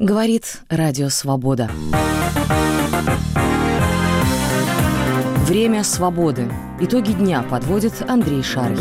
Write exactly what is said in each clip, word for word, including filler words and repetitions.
Говорит Радио Свобода. Время свободы. Итоги дня подводит Андрей Шарий.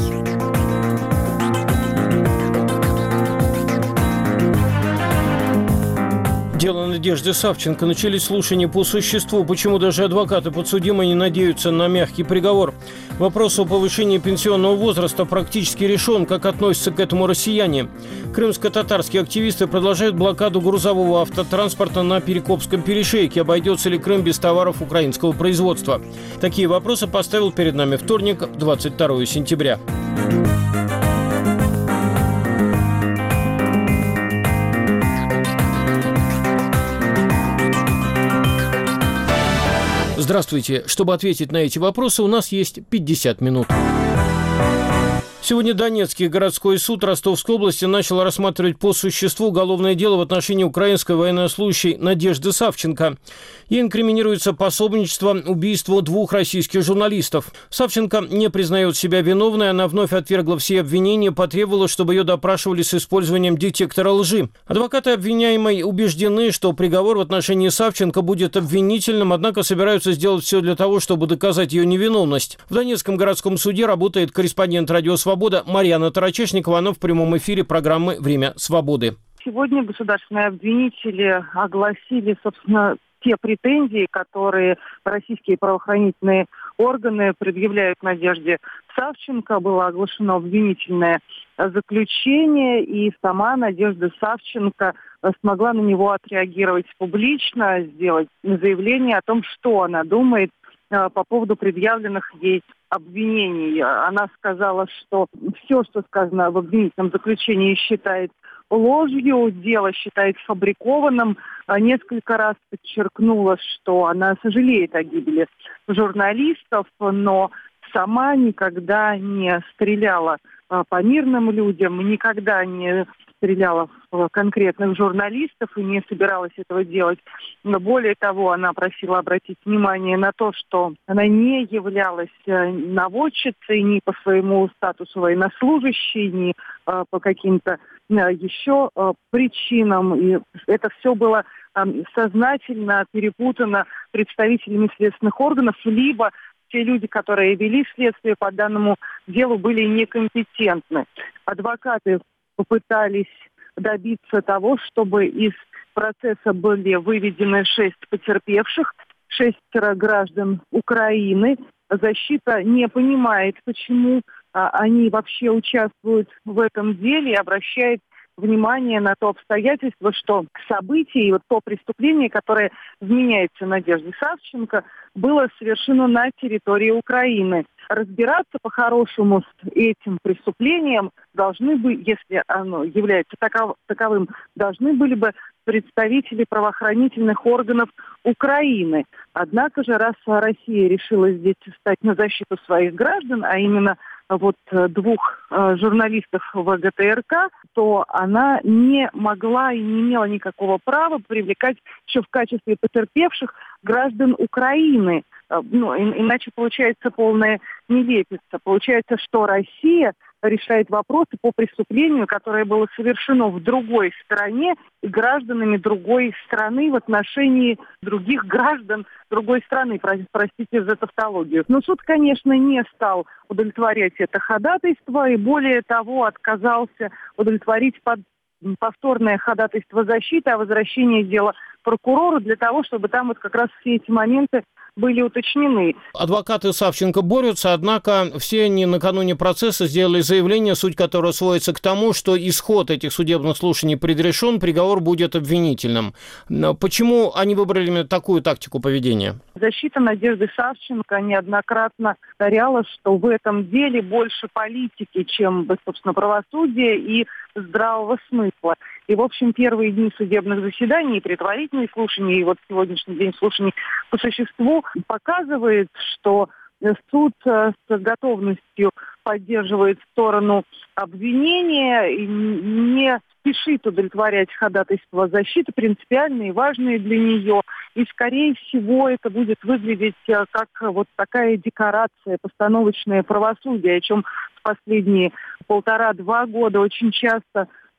Дело Надежды Савченко. Начались слушания по существу. Почему даже адвокаты подсудимые не надеются на мягкий приговор? Вопрос о повышении пенсионного возраста практически решен. Как относятся к этому россияне? Крымско-татарские активисты продолжают блокаду грузового автотранспорта на Перекопском перешейке. Обойдется ли Крым без товаров украинского производства? Такие вопросы поставил перед нами вторник, двадцать второго сентября. Здравствуйте. Чтобы ответить на эти вопросы, у нас есть пятьдесят минут. Сегодня Донецкий городской суд Ростовской области начал рассматривать по существу уголовное дело в отношении украинской военнослужащей Надежды Савченко. Ей инкриминируется пособничество убийству двух российских журналистов. Савченко не признает себя виновной, она вновь отвергла все обвинения, потребовала, чтобы ее допрашивали с использованием детектора лжи. Адвокаты обвиняемой убеждены, что приговор в отношении Савченко будет обвинительным, однако собираются сделать все для того, чтобы доказать ее невиновность. В Донецком городском суде работает корреспондент «Радио Свобода» Марьяна Тарачешникова. Она в прямом эфире программы «Время свободы». Сегодня государственные обвинители огласили, собственно, те претензии, которые российские правоохранительные органы предъявляют Надежде Савченко. Было оглашено обвинительное заключение, и сама Надежда Савченко смогла на него отреагировать публично, сделать заявление о том, что она думает по поводу предъявленных ей обвинений. Она сказала, что все, что сказано в обвинительном заключении, считает ложью, дело считает фабрикованным. Несколько раз подчеркнула, что она сожалеет о гибели журналистов, но сама никогда не стреляла по мирным людям, никогда не стреляла в конкретных журналистов и не собиралась этого делать. Но более того, она просила обратить внимание на то, что она не являлась наводчицей ни по своему статусу военнослужащей, ни э, по каким-то э, еще э, причинам. И это все было э, сознательно перепутано представителями следственных органов, либо те люди, которые вели следствие по данному делу, были некомпетентны. Адвокаты попытались добиться того, чтобы из процесса были выведены шесть потерпевших, шестеро граждан Украины. Защита не понимает, почему а, они вообще участвуют в этом деле, и обращает внимание на то обстоятельство, что событие и вот то преступление, которое вменяется Надежде Савченко, было совершено на территории Украины. Разбираться по-хорошему с этим преступлением должны бы, если оно является таков, таковым, должны были бы представители правоохранительных органов Украины. Однако же, раз Россия решила здесь встать на защиту своих граждан, а именно вот двух э, журналистов ВГТРК, то она не могла и не имела никакого права привлекать еще в качестве потерпевших граждан Украины. Э, ну, и, иначе получается полная нелепица. Получается, что Россия решает вопросы по преступлению, которое было совершено в другой стране и гражданами другой страны в отношении других граждан другой страны. Простите за тавтологию. Но суд, конечно, не стал удовлетворять это ходатайство и, более того, отказался удовлетворить под повторное ходатайство защиты о возвращении дела прокурору для того, чтобы там вот как раз все эти моменты были уточнены. Адвокаты Савченко борются, однако все они накануне процесса сделали заявление, суть которого сводится к тому, что исход этих судебных слушаний предрешен, приговор будет обвинительным. Почему они выбрали именно такую тактику поведения? Защита Надежды Савченко неоднократно повторяла, что в этом деле больше политики, чем, собственно, правосудия и здравого смысла. И, в общем, первые дни судебных заседаний и предварительные слушания, и вот сегодняшний день слушаний по существу показывает, что суд с готовностью поддерживает сторону обвинения и не спешит удовлетворять ходатайство защиты, принципиальные и важные для нее. И, скорее всего, это будет выглядеть как вот такая декорация, постановочное правосудие, о чем в последние полтора-два года очень часто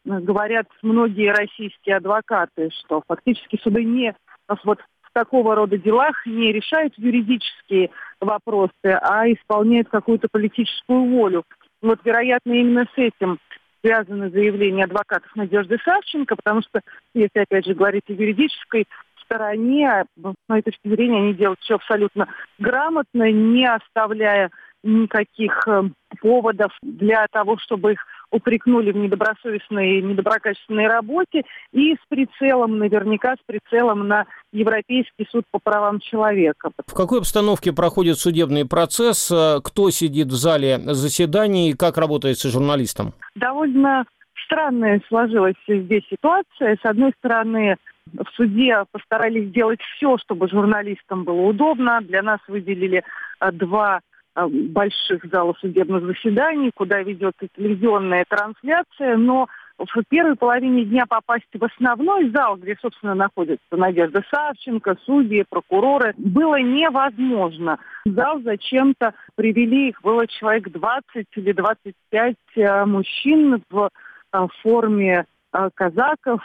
говорят многие российские адвокаты, что фактически суды не вот в такого рода делах не решают юридические вопросы, а исполняют какую-то политическую волю. Вот, вероятно, именно с этим связано заявление адвокатов Надежды Савченко, потому что, если, опять же, говорить о юридической стороне, с моей точки зрения, они делают все абсолютно грамотно, не оставляя никаких э, поводов для того, чтобы их упрекнули в недобросовестной и недоброкачественной работе, и с прицелом, наверняка с прицелом на Европейский суд по правам человека. В какой обстановке проходит судебный процесс? Кто сидит в зале заседаний и как работает с журналистом? Довольно странная сложилась здесь ситуация. С одной стороны, в суде постарались сделать все, чтобы журналистам было удобно. Для нас выделили два больших залов судебных заседаний, куда ведется телевизионная трансляция, но в первой половине дня попасть в основной зал, где, собственно, находится Надежда Савченко, судьи, прокуроры, было невозможно. В зал зачем-то привели, их было человек двадцать или двадцать пять мужчин в форме казаков,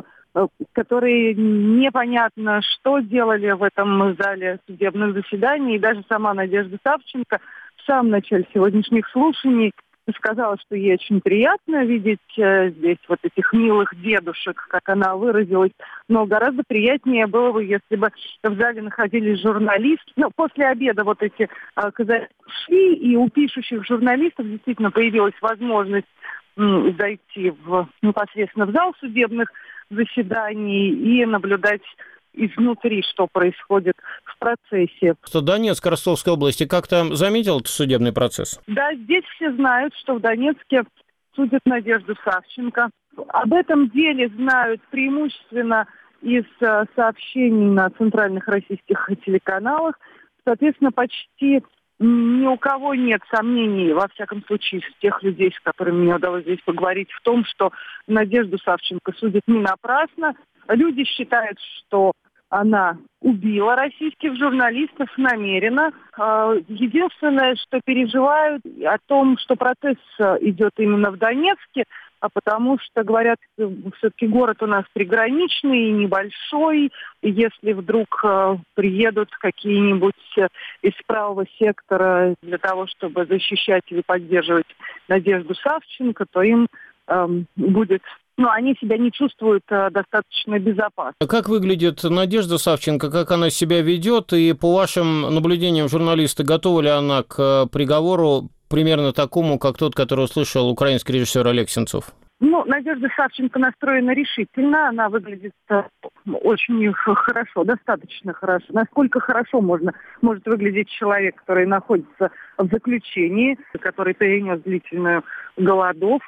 которые непонятно что делали в этом зале судебных заседаний. И даже сама Надежда Савченко в самом начале сегодняшних слушаний сказала, что ей очень приятно видеть э, здесь вот этих милых дедушек, как она выразилась. Но гораздо приятнее было бы, если бы в зале находились журналисты. Но после обеда вот эти э, казаки ушли, и у пишущих журналистов действительно появилась возможность м, зайти в, непосредственно в зал судебных заседаний и наблюдать изнутри, что происходит в процессе. Что Донецк, Ростовской области как-то заметил этот судебный процесс? Да, здесь все знают, что в Донецке судят Надежду Савченко. Об этом деле знают преимущественно из сообщений на центральных российских телеканалах. Соответственно, почти ни у кого нет сомнений, во всяком случае, из тех людей, с которыми мне удалось здесь поговорить, в том, что Надежду Савченко судят не напрасно. Люди считают, что она убила российских журналистов намеренно. Единственное, что переживают о том, что процесс идет именно в Донецке, а потому что, говорят, все-таки город у нас приграничный, небольшой. И если вдруг приедут какие-нибудь из правого сектора для того, чтобы защищать или поддерживать Надежду Савченко, то им эм, будет... Ну, они себя не чувствуют э, достаточно безопасно. Как выглядит Надежда Савченко, как она себя ведет? И по вашим наблюдениям журналисты, готова ли она к приговору примерно такому, как тот, который услышал украинский режиссер Олег Сенцов? Ну, Надежда Савченко настроена решительно, она выглядит э, очень хорошо, достаточно хорошо. Насколько хорошо можно, может выглядеть человек, который находится в заключении, который перенес длительную голодовку.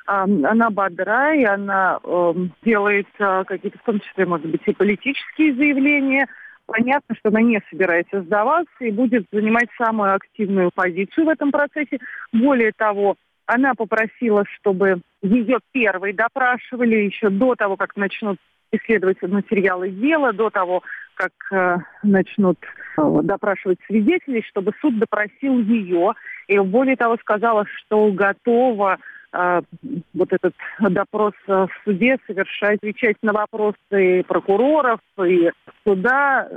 Она бодра, и она э, делает э, какие-то, в том числе, может быть, и политические заявления. Понятно, что она не собирается сдаваться и будет занимать самую активную позицию в этом процессе. Более того, она попросила, чтобы ее первой допрашивали еще до того, как начнут исследовать материалы дела, до того, как э, начнут э, допрашивать свидетелей, чтобы суд допросил ее. И более того, сказала, что готова вот этот допрос в суде совершать, отвечать на вопросы прокуроров и суда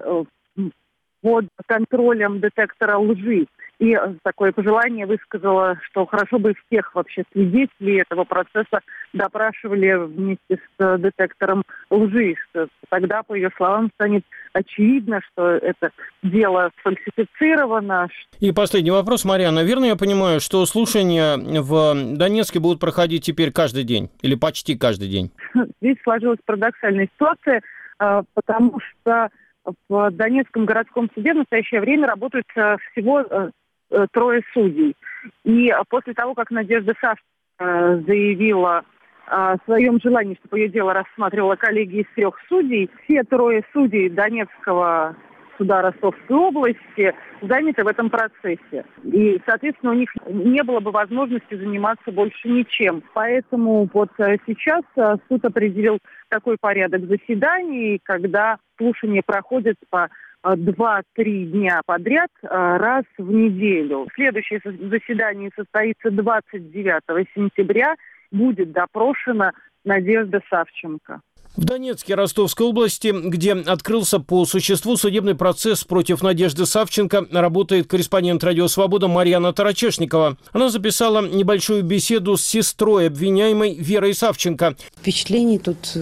под контролем детектора лжи. И такое пожелание высказала, что хорошо бы всех вообще свидетелей этого процесса допрашивали вместе с детектором лжи. Тогда, по ее словам, станет очевидно, что это дело сфальсифицировано. И последний вопрос, Марьяна. Верно я понимаю, что слушания в Донецке будут проходить теперь каждый день? Или почти каждый день? Здесь сложилась парадоксальная ситуация, потому что в Донецком городском суде в настоящее время работают всего трое судей. И после того, как Надежда Савченко заявила о своем желании, чтобы ее дело рассматривала коллегия из трех судей, все трое судей Донецкого суда Ростовской области заняты в этом процессе. И, соответственно, у них не было бы возможности заниматься больше ничем. Поэтому вот сейчас суд определил такой порядок заседаний, когда слушания проходят по два-три дня подряд раз в неделю. Следующее заседание состоится двадцать девятого сентября. Будет допрошено Надежда Савченко. В Донецке Ростовской области, где открылся по существу судебный процесс против Надежды Савченко, работает корреспондент «Радио Свобода» Марьяна Тарачешникова. Она записала небольшую беседу с сестрой обвиняемой Верой Савченко. Впечатлений тут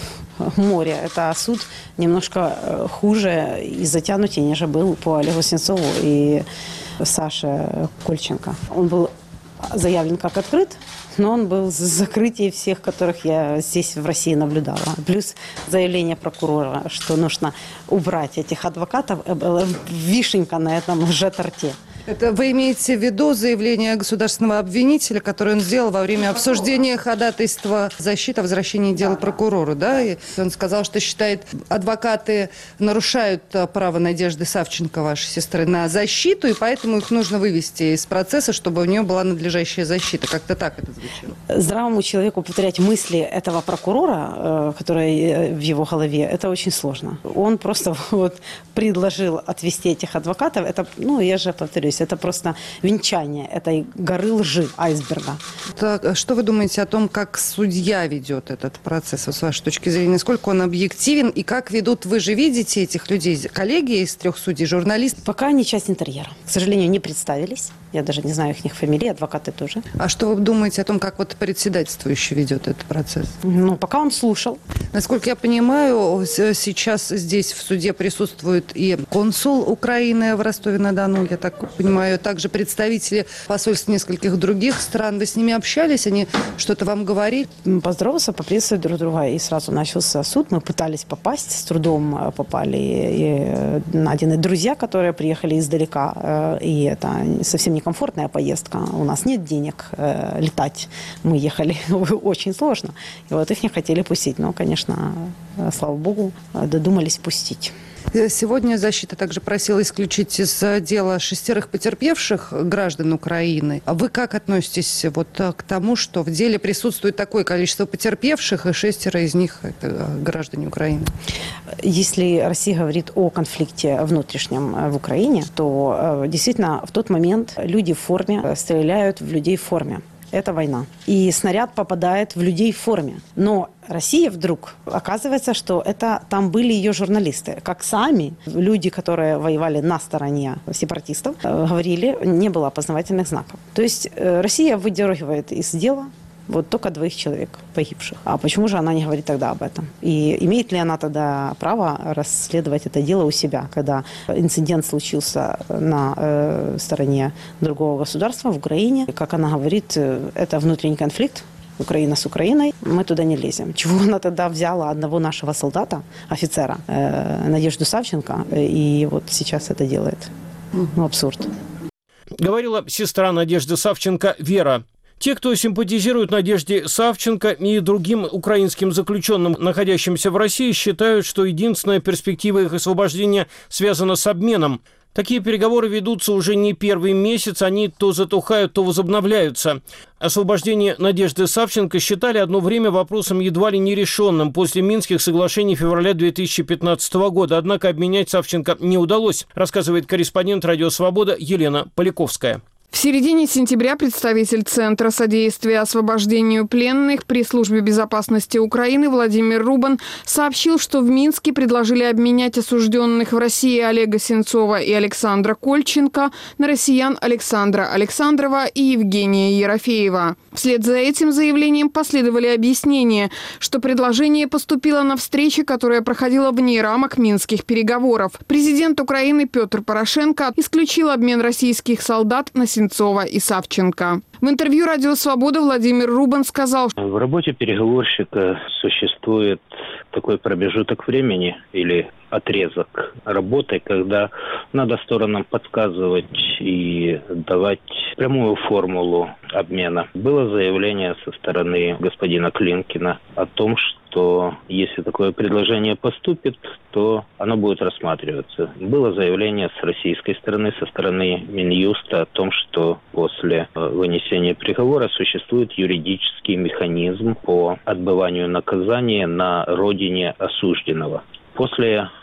море. Это суд немножко хуже и затянутее, нежели был по Олегу Сенцову и Саше Кольченко. Он был заявлен как открыт, но он был с закрытием всех, которых я здесь в России наблюдала. Плюс заявление прокурора, что нужно убрать этих адвокатов, вишенка на этом лжеторте. Это вы имеете в виду заявление государственного обвинителя, которое он сделал во время обсуждения ходатайства защиты о возвращении дела прокурору, да? И он сказал, что считает, адвокаты нарушают право Надежды Савченко, вашей сестры, на защиту, и поэтому их нужно вывести из процесса, чтобы у нее была надлежащая защита. Как-то так это звучало. Здравому человеку повторять мысли этого прокурора, которые в его голове, это очень сложно. Он просто вот предложил отвести этих адвокатов. Это, ну, я же повторюсь, это просто венчание этой горы лжи, айсберга. Так, что вы думаете о том, как судья ведет этот процесс, с вашей точки зрения? Насколько он объективен и как ведут, вы же видите этих людей, коллеги из трех судей, журналисты? Пока они часть интерьера. К сожалению, не представились. Я даже не знаю их фамилии, адвокаты тоже. А что вы думаете о том, как вот председательствующий ведет этот процесс? Ну, пока он слушал. Насколько я понимаю, сейчас здесь в суде присутствует и консул Украины в Ростове-на-Дону, я так понимаю, также представители посольств нескольких других стран. Вы с ними общались? Они что-то вам говорили? Поздоровался, поприветствовали друг друга, и сразу начался суд. Мы пытались попасть, с трудом попали. И один и друзья, которые приехали издалека, и это совсем не комфортная поездка. У нас нет денег э, летать. Мы ехали очень сложно. И вот их не хотели пустить. Но, конечно, слава богу, додумались пустить. Сегодня защита также просила исключить из дела шестерых потерпевших граждан Украины. А вы как относитесь вот к тому, что в деле присутствует такое количество потерпевших, и шестеро из них – это граждане Украины? Если Россия говорит о конфликте внутреннем в Украине, то действительно в тот момент люди в форме стреляют в людей в форме. Это война. И снаряд попадает в людей в форме. Но Россия вдруг, оказывается, что это там были ее журналисты. Как сами люди, которые воевали на стороне сепаратистов, говорили, не было опознавательных знаков. То есть Россия выдергивает из дела вот только двоих человек погибших. А почему же она не говорит тогда об этом? И имеет ли она тогда право расследовать это дело у себя, когда инцидент случился на э, стороне другого государства, в Украине? Как она говорит, это внутренний конфликт, Украина с Украиной, мы туда не лезем. Чего она тогда взяла одного нашего солдата, офицера, э, Надежду Савченко, и вот сейчас это делает? Ну, абсурд. Говорила сестра Надежды Савченко Вера. Те, кто симпатизирует Надежде Савченко и другим украинским заключенным, находящимся в России, считают, что единственная перспектива их освобождения связана с обменом. Такие переговоры ведутся уже не первый месяц, они то затухают, то возобновляются. Освобождение Надежды Савченко считали одно время вопросом едва ли нерешенным после Минских соглашений февраля две тысячи пятнадцатого года. Однако обменять Савченко не удалось, рассказывает корреспондент «Радио Свобода» Елена Поляковская. В середине сентября представитель Центра содействия освобождению пленных при Службе безопасности Украины Владимир Рубан сообщил, что в Минске предложили обменять осужденных в России Олега Сенцова и Александра Кольченко на россиян Александра Александрова и Евгения Ерофеева. Вслед за этим заявлением последовали объяснения, что предложение поступило на встрече, которая проходила вне рамок минских переговоров. Президент Украины Петр Порошенко исключил обмен российских солдат на Сенцова и Савченко. В интервью «Радио Свобода» Владимир Рубан сказал, что в работе переговорщика существует такой промежуток времени или отрезок работы, когда надо сторонам подсказывать и давать прямую формулу обмена. Было заявление со стороны господина Клинкина о том, что если такое предложение поступит, то оно будет рассматриваться. Было заявление с российской стороны, со стороны Минюста о том, что после вынесения приговора существует юридический механизм по отбыванию наказания на родине осужденного. После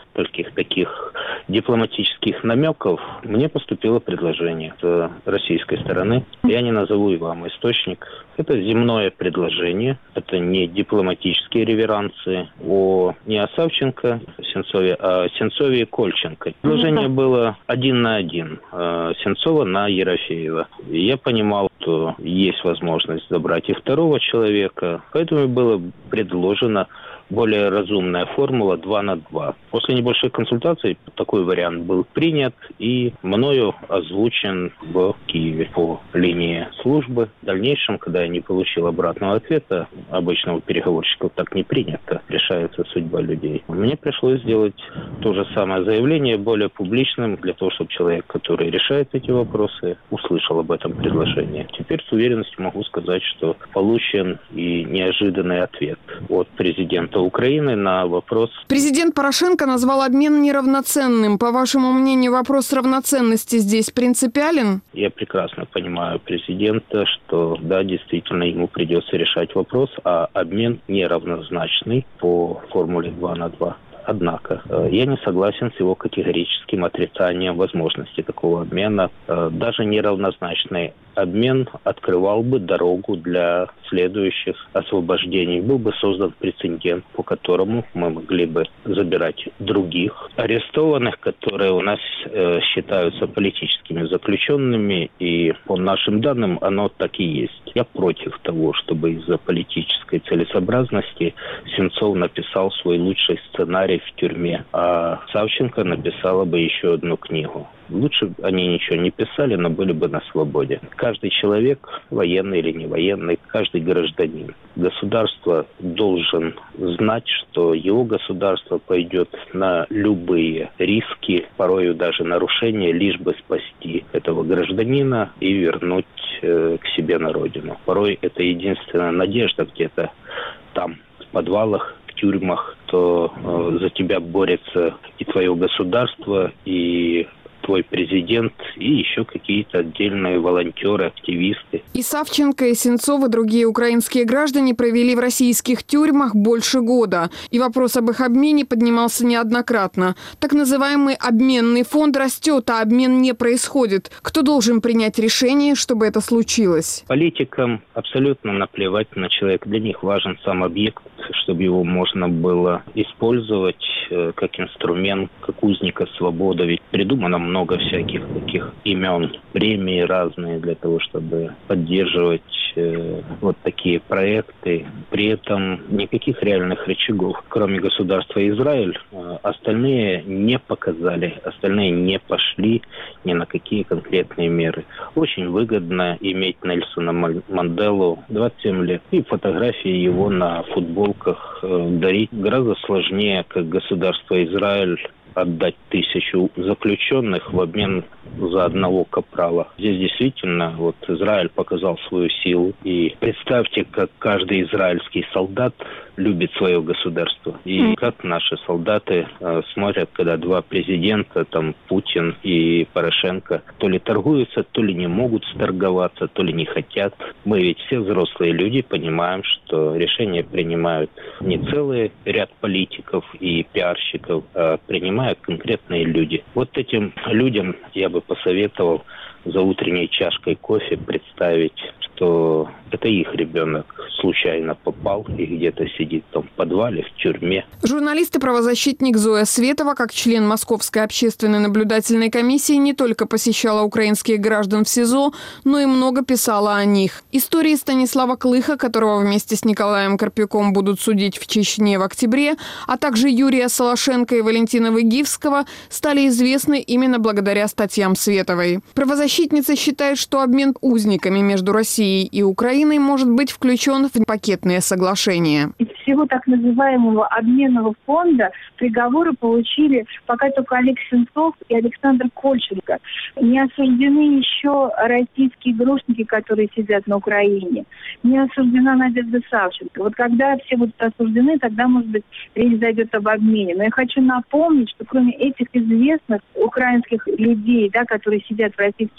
нескольких таких дипломатических намеков мне поступило предложение с российской стороны. Я не назову и вам источник. Это земное предложение. Это не дипломатические реверансы о не о Савченко, Сенцове, а о Сенцове и Кольченко. Предложение было один на один. Сенцова на Ерофеева. И я понимал, что есть возможность забрать и второго человека. Поэтому было предложено более разумная формула два на два. После небольшой консультации такой вариант был принят и мною озвучен в Киеве по линии службы. В дальнейшем, когда я не получил обратного ответа, обычно у переговорщиков так не принято, решается судьба людей. Мне пришлось сделать то же самое заявление более публичным, для того, чтобы человек, который решает эти вопросы, услышал об этом предложении. Теперь с уверенностью могу сказать, что получен и неожиданный ответ от президента Украины на вопрос. Президент Порошенко назвал обмен неравноценным. По вашему мнению, вопрос равноценности здесь принципиален? Я прекрасно понимаю президента, что да, действительно ему придется решать вопрос, а обмен неравнозначный по формуле два на два. Однако я не согласен с его категорическим отрицанием возможности такого обмена. Даже неравнозначный обмен открывал бы дорогу для следующих освобождений. Был бы создан прецедент, по которому мы могли бы забирать других арестованных, которые у нас э, считаются политическими заключенными. И по нашим данным оно так и есть. Я против того, чтобы из-за политической целесообразности Сенцов написал свой лучший сценарий в тюрьме, а Савченко написала бы еще одну книгу. Лучше они ничего не писали, но были бы на свободе. Каждый человек, военный или не военный, каждый гражданин, государство должен знать, что его государство пойдет на любые риски, порою даже нарушения, лишь бы спасти этого гражданина и вернуть э, к себе на родину. Порой это единственная надежда где-то там, в подвалах, в тюрьмах, то э, за тебя борется и твое государство, и твой президент, и еще какие-то отдельные волонтеры, активисты. И Савченко, и Сенцов, и другие украинские граждане провели в российских тюрьмах больше года. И вопрос об их обмене поднимался неоднократно. Так называемый обменный фонд растет, а обмен не происходит. Кто должен принять решение, чтобы это случилось? Политикам абсолютно наплевать на человека. Для них важен сам объект, чтобы его можно было использовать э, как инструмент, как узника свободы. Ведь придумано много всяких таких имен, премии разные для того, чтобы поддерживать э, вот такие проекты. При этом никаких реальных рычагов, кроме государства Израиль, э, остальные не показали, остальные не пошли ни на какие конкретные меры. Очень выгодно иметь Нельсона Манделу, двадцать семь лет, и фотографии его на футболках э, дарить. Гораздо сложнее, как государство Израиль, отдать тысячу заключенных в обмен за одного капрала. Здесь действительно вот Израиль показал свою силу. И представьте, как каждый израильский солдат любит свое государство. И как наши солдаты э, смотрят, когда два президента, там Путин и Порошенко, то ли торгуются, то ли не могут сторговаться, то ли не хотят. Мы ведь все взрослые люди понимаем, что решения принимают не целый ряд политиков и пиарщиков, а принимают конкретные люди. Вот этим людям я бы посоветовал за утренней чашкой кофе представить, что это их ребенок случайно попал и где-то сидит там в подвале, в тюрьме. Журналист и правозащитник Зоя Светова, как член Московской общественной наблюдательной комиссии, не только посещала украинских граждан в СИЗО, но и много писала о них. Истории Станислава Клыха, которого вместе с Николаем Карпюком будут судить в Чечне в октябре, а также Юрия Солошенко и Валентина Выгивского, стали известны именно благодаря статьям Световой. Правозащитница считает, что обмен узниками между Россией и Украиной может быть включен в пакетное соглашение. Из всего так называемого обменного фонда приговоры получили пока только Олег Сенцов и Александр Кольченко. Не осуждены еще российские грушники, которые сидят на Украине. Не осуждена Надежда Савченко. Вот когда все будут осуждены, тогда, может быть, речь зайдет об обмене. Но я хочу напомнить, что кроме этих известных украинских людей, да, которые сидят в российских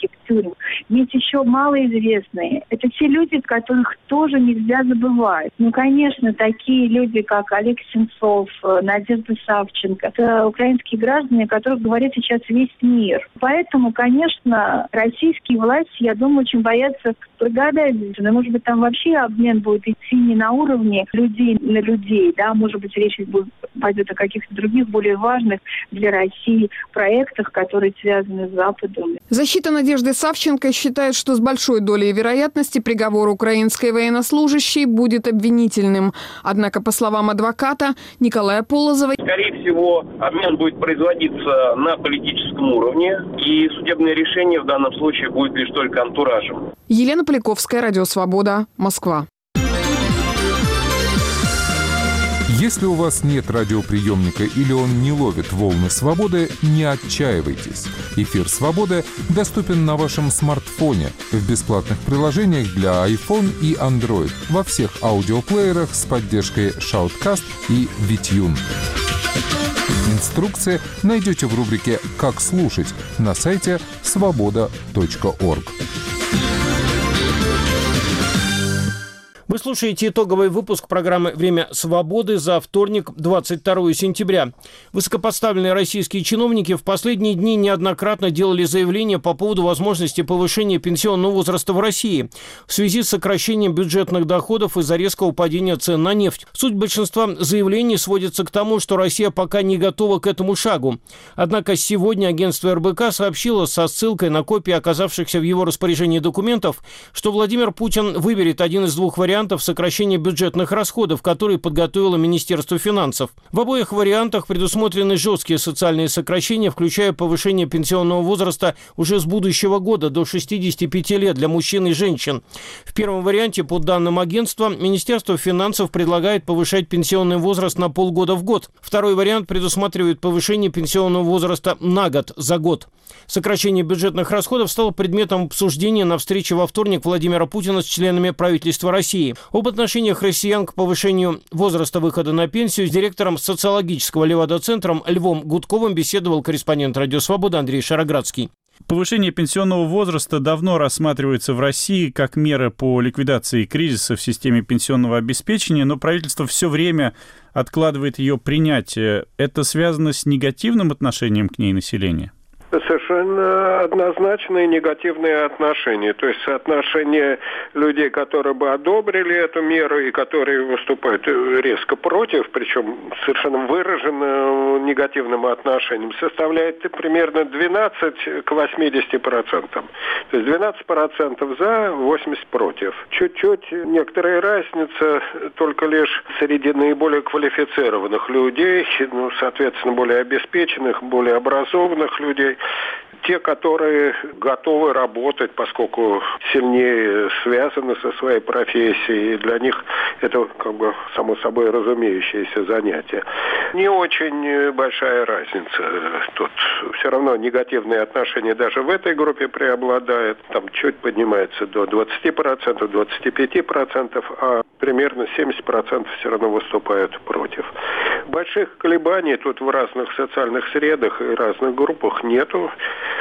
политических тюрем. Есть еще малоизвестные. Это те люди, которых тоже нельзя забывать. Ну, конечно, такие люди, как Олег Сенцов, Надежда Савченко, это украинские граждане, о которых говорит сейчас весь мир. Поэтому, конечно, российские власти, я думаю, очень боятся прогадать. Может быть, там вообще обмен будет идти не на уровне людей на людей, да, может быть, речь будет, пойдет о каких-то других, более важных для России проектах, которые связаны с Западом. Защита Надежды Савченко считает, что с большой долей вероятности приговор украинской военнослужащей будет обвинительным. Однако, по словам адвоката Николая Полозова, скорее всего, обмен будет производиться на политическом уровне, и судебное решение в данном случае будет лишь только антуражем. Елена Поляковская, Радио Свобода, Москва. Если у вас нет радиоприемника или он не ловит волны свободы, не отчаивайтесь. Эфир «Свободы» доступен на вашем смартфоне в бесплатных приложениях для iPhone и Android во всех аудиоплеерах с поддержкой Shoutcast и Витюн. Инструкции найдете в рубрике «Как слушать» на сайте свобода точка орг. Вы слушаете итоговый выпуск программы «Время свободы» за вторник, двадцать второе сентября. Высокопоставленные российские чиновники в последние дни неоднократно делали заявления по поводу возможности повышения пенсионного возраста в России в связи с сокращением бюджетных доходов из-за резкого падения цен на нефть. Суть большинства заявлений сводится к тому, что Россия пока не готова к этому шагу. Однако сегодня агентство эр бэ ка сообщило со ссылкой на копии оказавшихся в его распоряжении документов, что Владимир Путин выберет один из двух вариантов сокращения бюджетных расходов, которые подготовило Министерство финансов. В обоих вариантах предусмотрены жесткие социальные сокращения, включая повышение пенсионного возраста уже с будущего года до шестидесяти пяти лет для мужчин и женщин. В первом варианте, по данным агентства, Министерство финансов предлагает повышать пенсионный возраст на полгода в год. Второй вариант предусматривает повышение пенсионного возраста на год за год. Сокращение бюджетных расходов стало предметом обсуждения на встрече во вторник Владимира Путина с членами правительства России. Об отношениях россиян к повышению возраста выхода на пенсию с директором социологического Левада-центра Львом Гудковым беседовал корреспондент «Радио Свобода» Андрей Шароградский. Повышение пенсионного возраста давно рассматривается в России как мера по ликвидации кризиса в системе пенсионного обеспечения, но правительство все время откладывает ее принятие. Это связано с негативным отношением к ней населения? Совершенно однозначные негативные отношения. То есть соотношение людей, которые бы одобрили эту меру и которые выступают резко против, причем совершенно выраженным негативным отношением, составляет примерно двенадцать к восьмидесяти процентам. То есть двенадцать процентов за, восемьдесят против. Чуть-чуть некоторая разница только лишь среди наиболее квалифицированных людей, ну, соответственно, более обеспеченных, более образованных людей. Те, которые готовы работать, поскольку сильнее связаны со своей профессией, и для них это как бы само собой разумеющееся занятие. Не очень большая разница. Тут все равно негативные отношения даже в этой группе преобладают. Там чуть поднимается до двадцати процентов, двадцати пяти процентов, а примерно семьдесят процентов все равно выступают против. Больших колебаний тут в разных социальных средах и разных группах нету.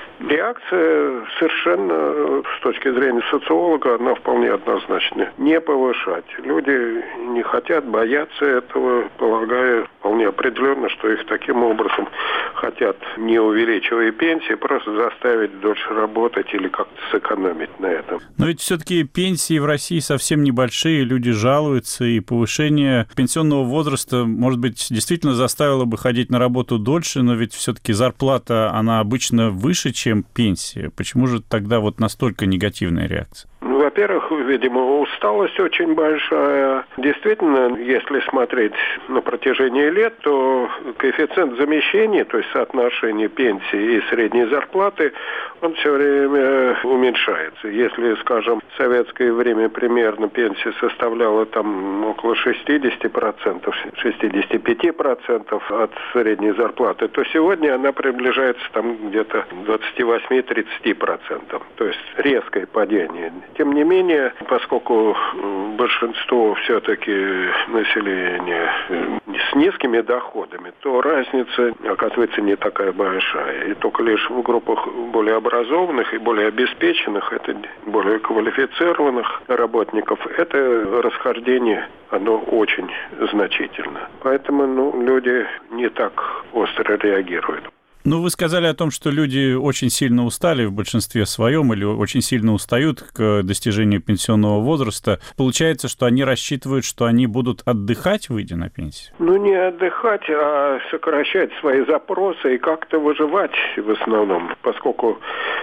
Реакция совершенно, с точки зрения социолога, она вполне однозначна. Не повышать. Люди не хотят, боятся этого, полагаю, вполне определенно, что их таким образом хотят, не увеличивая пенсии, просто заставить дольше работать или как-то сэкономить на этом. Но ведь все-таки пенсии в России совсем небольшие, люди жалуются, и повышение пенсионного возраста, может быть, действительно заставило бы ходить на работу дольше, но ведь все-таки зарплата, она обычно выше, чем пенсия. Почему же тогда вот настолько негативная реакция? Ну, во-первых, видимо, усталость очень большая. Действительно, если смотреть на протяжении лет, то коэффициент замещения, то есть соотношение пенсии и средней зарплаты, он все время уменьшается. Если, скажем, в советское время примерно пенсия составляла там около шестидесяти процентов, шестидесяти пяти процентов от средней зарплаты, то сегодня она приближается там где-то к двадцати восьми — тридцати процентам. То есть резкое падение. Тем не менее, поскольку большинство все-таки населения с низкими доходами, то разница, оказывается, не такая большая. И только лишь в группах более образованных и более обеспеченных, это более квалифицированных работников, это расхождение, оно очень значительно. Поэтому ну, люди не так остро реагируют. Ну, вы сказали о том, что люди очень сильно устали в большинстве своем или очень сильно устают к достижению пенсионного возраста. Получается, что они рассчитывают, что они будут отдыхать, выйдя на пенсию? Ну, не отдыхать, а сокращать свои запросы и как-то выживать в основном, поскольку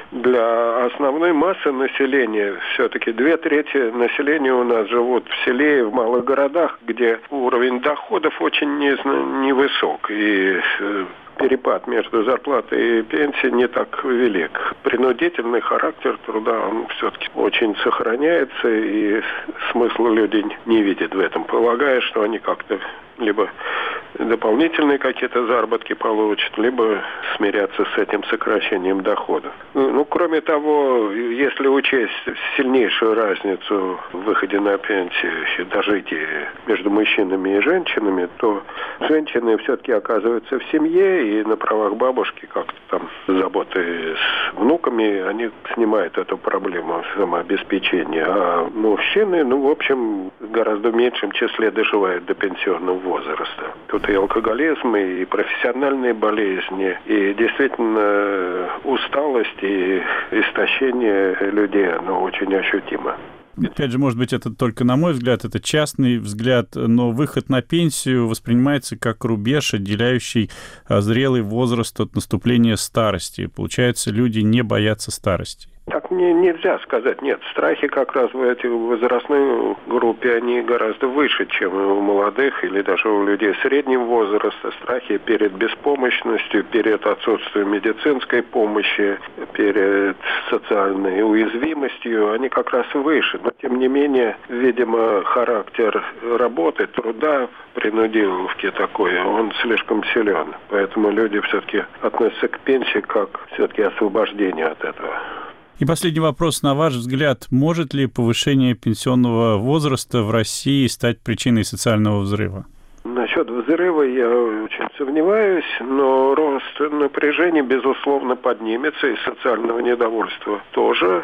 для основной массы населения все-таки две трети населения у нас живут в селе и в малых городах, где уровень доходов очень невысок, и перепад между зарплатой и пенсией не так велик. Принудительный характер труда, он все-таки очень сохраняется, и смысла люди не видят в этом, полагая, что они как-то либо дополнительные какие-то заработки получат, либо смиряться с этим сокращением доходов. Ну, ну, кроме того, если учесть сильнейшую разницу в выходе на пенсию и дожитии между мужчинами и женщинами, то женщины все-таки оказываются в семье, и на правах бабушки как-то там заботы с внуками, они снимают эту проблему самообеспечения. А мужчины, ну, в общем, в гораздо меньшем числе доживают до пенсионного возраста. Тут и алкоголизм, и профессиональные болезни, и действительно усталость и истощение людей, оно очень ощутимо. Опять же, может быть, это только, на мой взгляд, это частный взгляд, но выход на пенсию воспринимается как рубеж, отделяющий зрелый возраст от наступления старости. Получается, люди не боятся старости. Так не, нельзя сказать. Нет, страхи как раз в этой возрастной группе, они гораздо выше, чем у молодых или даже у людей среднего возраста. Страхи перед беспомощностью, перед отсутствием медицинской помощи, перед социальной уязвимостью, они как раз выше. Но, тем не менее, видимо, характер работы, труда, принудиловки такой, он слишком силен. Поэтому люди все-таки относятся к пенсии как все-таки освобождение от этого. И последний вопрос. На ваш взгляд, может ли повышение пенсионного возраста в России стать причиной социального взрыва? Насчет взрыва я очень сомневаюсь, но рост напряжения, безусловно, поднимется, и социального недовольства тоже,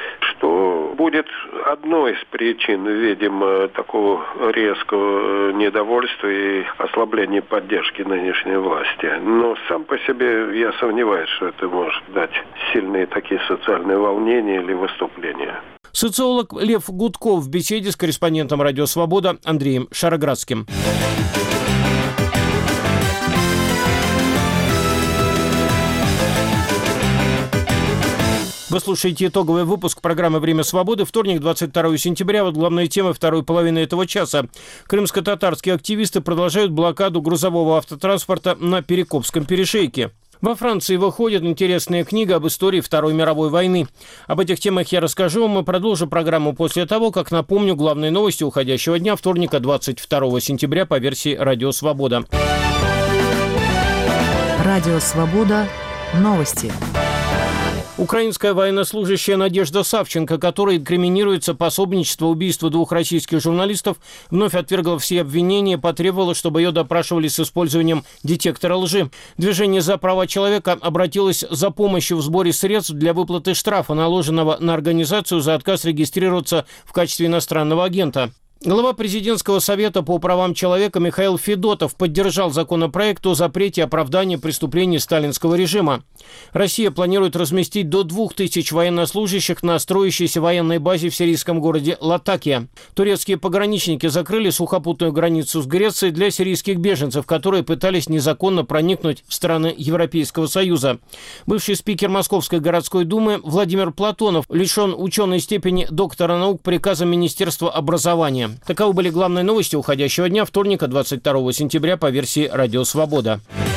что будет одной из причин, видимо, такого резкого недовольства и ослабления поддержки нынешней власти. Но сам по себе я сомневаюсь, что это может дать сильные такие социальные волнения или выступления. Социолог Лев Гудков в беседе с корреспондентом «Радио Свобода» Андреем Шароградским. Вы слушаете итоговый выпуск программы «Время свободы». Вторник, двадцать второго сентября. Вот главные темы второй половины этого часа. Крымско-татарские активисты продолжают блокаду грузового автотранспорта на Перекопском перешейке. Во Франции выходит интересная книга об истории Второй мировой войны. Об этих темах я расскажу вам и продолжу программу после того, как напомню главные новости уходящего дня, вторника, двадцать второго сентября, по версии «Радио Свобода». Радио Свобода. Новости. Украинская военнослужащая Надежда Савченко, которая инкриминируется пособничество убийству двух российских журналистов, вновь отвергла все обвинения и потребовала, чтобы ее допрашивали с использованием детектора лжи. Движение «За права человека» обратилось за помощью в сборе средств для выплаты штрафа, наложенного на организацию за отказ регистрироваться в качестве иностранного агента. Глава президентского совета по правам человека Михаил Федотов поддержал законопроект о запрете и оправдании преступлений сталинского режима. Россия планирует разместить до двух тысяч военнослужащих на строящейся военной базе в сирийском городе Латакия. Турецкие пограничники закрыли сухопутную границу с Грецией для сирийских беженцев, которые пытались незаконно проникнуть в страны Европейского Союза. Бывший спикер Московской городской думы Владимир Платонов лишен ученой степени доктора наук приказом Министерства образования. Таковы были главные новости уходящего дня, вторника, двадцать второго сентября, по версии «Радио Свобода».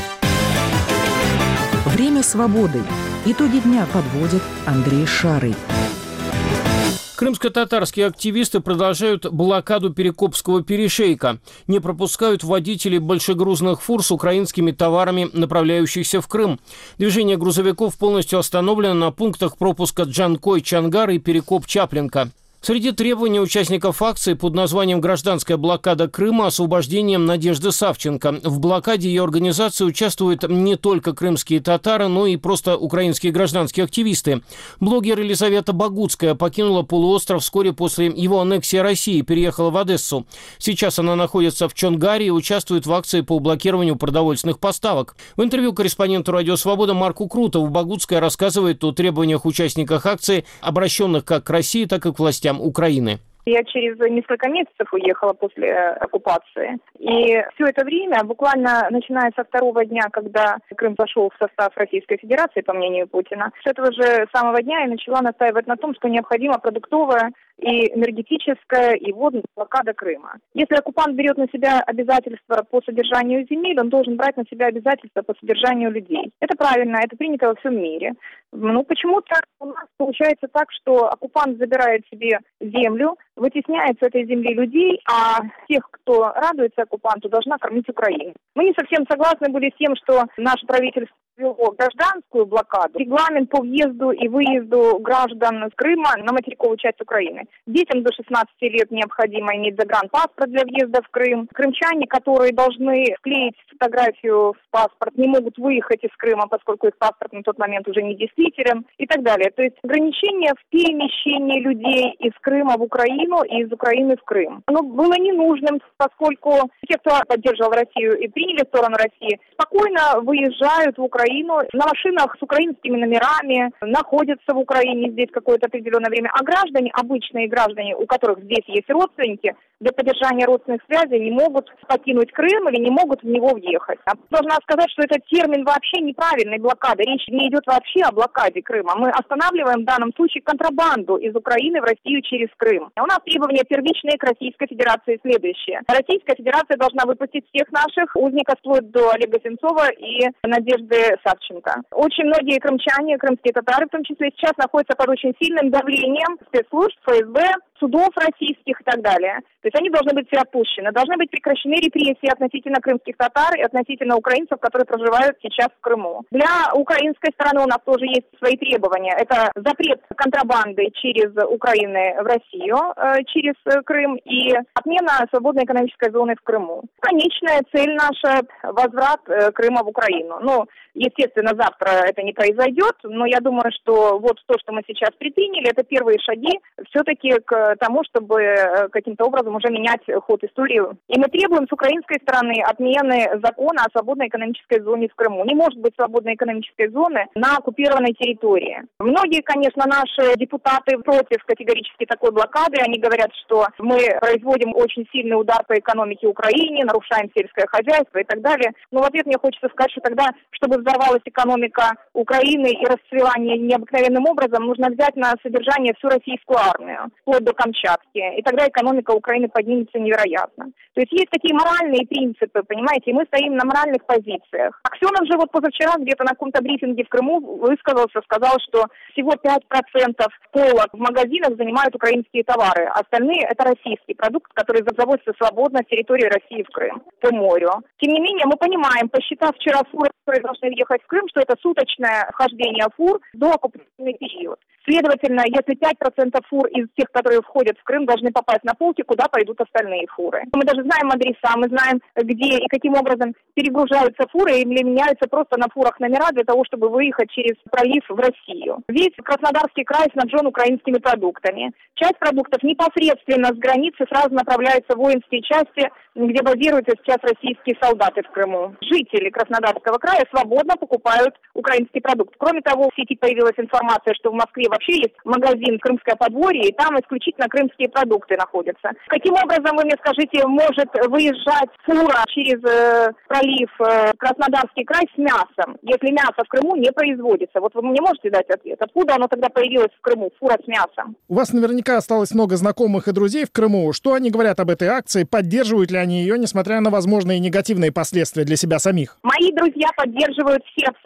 Время свободы. Итоги дня подводит Андрей Шарый. Крымско-татарские активисты продолжают блокаду Перекопского перешейка. Не пропускают водителей большегрузных фур с украинскими товарами, направляющихся в Крым. Движение грузовиков полностью остановлено на пунктах пропуска Джанкой-Чангар и Перекоп-Чаплинка. Среди требований участников акции под названием «Гражданская блокада Крыма» освобождением Надежды Савченко. В блокаде ее организации участвуют не только крымские татары, но и просто украинские гражданские активисты. Блогер Елизавета Богуцкая покинула полуостров вскоре после его аннексии России и переехала в Одессу. Сейчас она находится в Чонгаре и участвует в акции по блокированию продовольственных поставок. В интервью корреспонденту «Радио Свобода» Марку Крутову Богуцкая рассказывает о требованиях участников акции, обращенных как к России, так и к властям Украины. Я через несколько месяцев уехала после оккупации. И все это время, буквально начиная со второго дня, когда Крым вошел в состав Российской Федерации, по мнению Путина, с этого же самого дня я начала настаивать на том, что необходима продуктовая и энергетическая, и водная блокада Крыма. Если оккупант берет на себя обязательства по содержанию земель, он должен брать на себя обязательства по содержанию людей. Это правильно, это принято во всем мире. Ну, почему-то у нас получается так, что оккупант забирает себе землю, вытесняет с этой земли людей, а тех, кто радуется оккупанту, должна кормить Украина. Мы не совсем согласны были с тем, что наше правительство ввело гражданскую блокаду, регламент по въезду и выезду граждан с Крыма на материковую часть Украины. Детям до шестнадцати лет необходимо иметь загранпаспорт для въезда в Крым. Крымчане, которые должны вклеить фотографию в паспорт, не могут выехать из Крыма, поскольку их паспорт на тот момент уже не действителен и так далее. То есть ограничение в перемещении людей из Крыма в Украину и из Украины в Крым. Оно было ненужным, поскольку те, кто поддерживал Россию и приняли сторону России, спокойно выезжают в Украину на машинах с украинскими номерами, находятся в Украине здесь какое-то определенное время. А граждане, обычные граждане, у которых здесь есть родственники, для поддержания родственных связей не могут покинуть Крым или не могут в него въехать. Я должна сказать, что этот термин вообще неправильный, блокада. Речь не идет вообще о блокаде Крыма. Мы останавливаем в данном случае контрабанду из Украины в Россию через Крым. У нас требования первичные к Российской Федерации следующие. Российская Федерация должна выпустить всех наших узников, вплоть до Олега Сенцова и Надежды Савченко. Очень многие крымчане, крымские татары в том числе, сейчас находятся под очень сильным давлением спецслужб, эф эс бэ, судов российских и так далее. То есть они должны быть все отпущены. Должны быть прекращены репрессии относительно крымских татар и относительно украинцев, которые проживают сейчас в Крыму. Для украинской стороны у нас тоже есть свои требования. Это запрет контрабанды через Украину в Россию, э, через Крым, и отмена свободной экономической зоны в Крыму. Конечная цель наша – возврат э, Крыма в Украину. Ну, естественно, завтра это не произойдет, но я думаю, что вот то, что мы сейчас предприняли, это первые шаги все-таки к тому, чтобы каким-то образом уже менять ход истории. И мы требуем с украинской стороны отмены закона о свободной экономической зоне в Крыму. Не может быть свободной экономической зоны на оккупированной территории. Многие, конечно, наши депутаты против категорически такой блокады. Они говорят, что мы производим очень сильный удар по экономике Украины, нарушаем сельское хозяйство и так далее. Но в ответ мне хочется сказать, что тогда, чтобы взорвалась экономика Украины и расцвела необыкновенным образом, нужно взять на содержание всю российскую армию, вплоть до Камчатки. И тогда экономика Украины поднимется невероятно. То есть есть такие моральные принципы, понимаете, и мы стоим на моральных позициях. Аксенов же вот позавчера где-то на каком-то брифинге в Крыму высказался, сказал, что всего пять процентов полок в магазинах занимают украинские товары. Остальные – это российский продукт, который завозится свободно с территории России в Крым, по морю. Тем не менее, мы понимаем, посчитав вчера фуры, которые должны въехать в Крым, что это суточное хождение фур до оккупационный период. Следовательно, если пять процентов фур из тех, которые входят в Крым, должны попасть на полки, куда пойдут остальные фуры. Мы даже знаем адреса, мы знаем, где и каким образом перегружаются фуры или меняются просто на фурах номера для того, чтобы выехать через пролив в Россию. Весь Краснодарский край снабжен украинскими продуктами. Часть продуктов непосредственно с границы сразу направляется в воинские части, где базируются сейчас российские солдаты в Крыму. Жители Краснодарского края свободно покупают украинский продукт. Кроме того, в сети появилась информация, что в Москве вообще есть магазин «Крымское подворье», и там исключительно крымские продукты находятся. Каким образом, вы мне скажите, может выезжать фура через э, пролив э, Краснодарский край с мясом, если мясо в Крыму не производится? Вот вы мне можете дать ответ? Откуда оно тогда появилось в Крыму, фура с мясом? У вас наверняка осталось много знакомых и друзей в Крыму. Что они говорят об этой акции? Поддерживают ли они ее, несмотря на возможные негативные последствия для себя самих? Мои друзья поддерживают все абсолютно,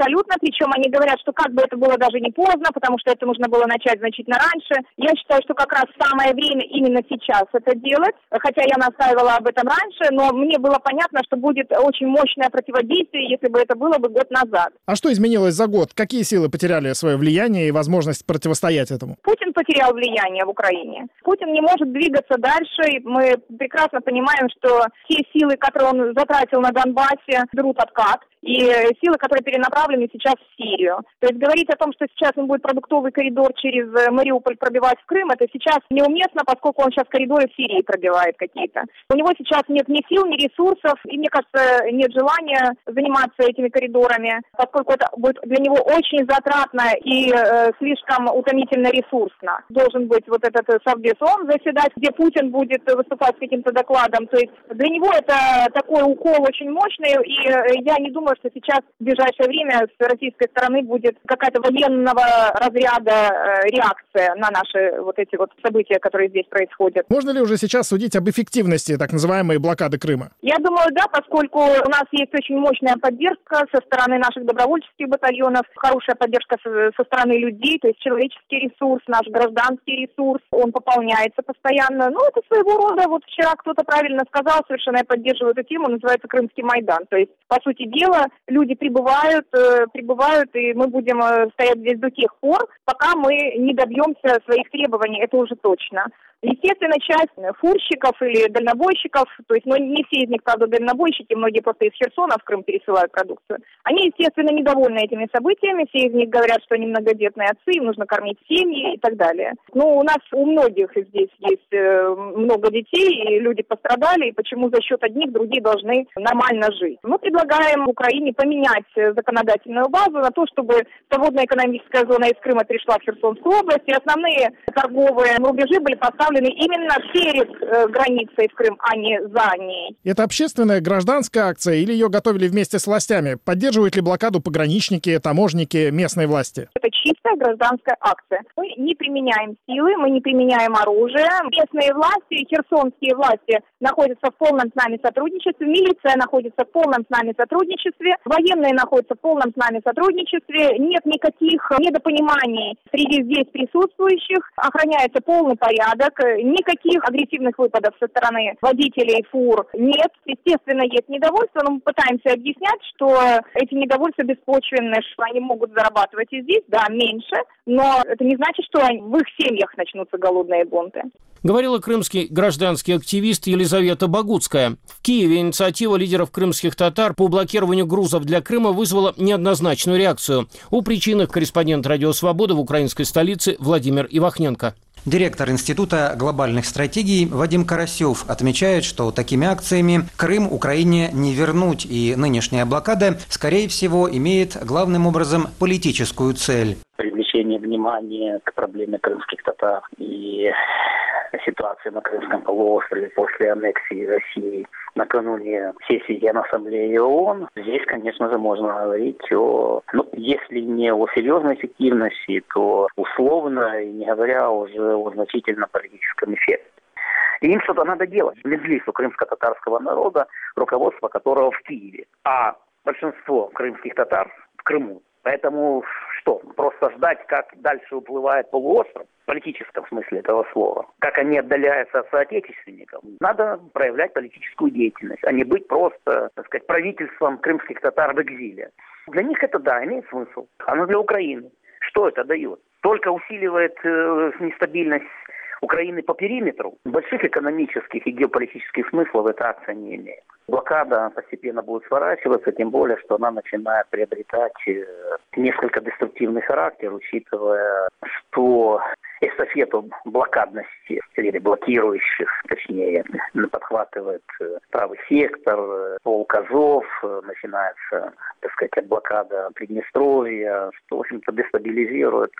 причем они говорят, что как бы это было даже не поздно, потому что это нужно было начать значительно раньше. Я считаю, что как раз самое время именно сейчас это делать, хотя я настаивала об этом раньше, но мне было понятно, что будет очень мощное противодействие, если бы это было бы год назад. А что изменилось за год? Какие силы потеряли свое влияние и возможность противостоять этому? Путин потерял влияние в Украине. Путин не может двигаться дальше, и мы прекрасно понимаем, что те силы, которые он затратил на Донбассе, берут откат. И силы, которые перенаправлены сейчас в Сирию. То есть говорить о том, что сейчас он будет продуктовый коридор через Мариуполь пробивать в Крым, это сейчас неуместно, поскольку он сейчас коридоры в Сирии пробивает какие-то. У него сейчас нет ни сил, ни ресурсов, и, мне кажется, нет желания заниматься этими коридорами, поскольку это будет для него очень затратно и э, слишком утомительно ресурсно. Должен быть вот этот Совбез ООН заседать, где Путин будет выступать с каким-то докладом. То есть для него это такой укол очень мощный, и э, я не думаю, что сейчас в ближайшее время с российской стороны будет какая-то военного разряда э, реакция на наши вот эти вот события, которые здесь происходят. Можно ли уже сейчас судить об эффективности так называемой блокады Крыма? Я думаю, да, поскольку у нас есть очень мощная поддержка со стороны наших добровольческих батальонов, хорошая поддержка со, со стороны людей, то есть человеческий ресурс, наш гражданский ресурс, он пополняется постоянно. Ну, это своего рода, вот вчера кто-то правильно сказал, совершенно я поддерживаю эту тему, называется Крымский Майдан. То есть, по сути дела, люди прибывают, э, прибывают, и мы будем э, стоять здесь до тех пор, пока мы не добьемся своих требований, это уже точно. Естественно, часть фурщиков или дальнобойщиков, то есть, ну, не все из них, правда, дальнобойщики, многие просто из Херсона в Крым пересылают продукцию, они, естественно, недовольны этими событиями, все из них говорят, что они многодетные отцы, им нужно кормить семьи и так далее. Ну, у нас у многих здесь есть э, много детей, и люди пострадали, и почему за счет одних другие должны нормально жить. Мы предлагаем Украине поменять законодательную базу на то, чтобы свободная экономическая зона из Крыма перешла в Херсонскую область, и основные торговые рубежи были поставлены именно перед э, границей в Крым, а не за ней. Это общественная гражданская акция или ее готовили вместе с властями? Поддерживают ли блокаду пограничники, таможники, местные власти? Это чистая гражданская акция. Мы не применяем силы, мы не применяем оружие. Местные власти, херсонские власти находятся в полном с нами сотрудничестве, милиция находится в полном с нами сотрудничестве, военные находятся в полном с нами сотрудничестве, нет никаких недопониманий среди здесь присутствующих, охраняется полный порядок. Никаких агрессивных выпадов со стороны водителей фур нет. Естественно, есть недовольство, но мы пытаемся объяснять, что эти недовольства беспочвенны, что они могут зарабатывать и здесь, да, меньше, но это не значит, что в их семьях начнутся голодные бунты. Говорила крымский гражданский активист Елизавета Богуцкая. В Киеве инициатива лидеров крымских татар по блокированию грузов для Крыма вызвала неоднозначную реакцию. О причинах корреспондент «Радио Свобода» в украинской столице Владимир Ивахненко. Директор Института глобальных стратегий Вадим Карасев отмечает, что такими акциями Крым Украине не вернуть, и нынешняя блокада, скорее всего, имеет главным образом политическую цель. Привлечение внимания к проблеме крымских татар и ситуации на Крымском полуострове после аннексии России накануне сессии Генассамблеи ООН. Здесь, конечно же, можно говорить о, ну, если не о серьезной эффективности, то условно, и не говоря уже о значительном политическом эффекте. И им что-то надо делать. Медлису крымско-татарского народа, руководство которого в Киеве, а большинство крымских татар в Крыму. Поэтому что, просто ждать, как дальше уплывает полуостров, в политическом смысле этого слова, как они отдаляются от соотечественников. Надо проявлять политическую деятельность, а не быть просто, так сказать, правительством крымских татар в экзиле. Для них это, да, имеет смысл. А но для Украины что это дает? Только усиливает э, нестабильность Украины по периметру. Больших экономических и геополитических смыслов эта акция не имеет. Блокада постепенно будет сворачиваться, тем более, что она начинает приобретать несколько деструктивный характер, учитывая, что эстафету блокадности или блокирующих, точнее, подхватывает правый сектор, полк Азов, начинается, так сказать, блокада Приднестровья, что, в общем-то, дестабилизирует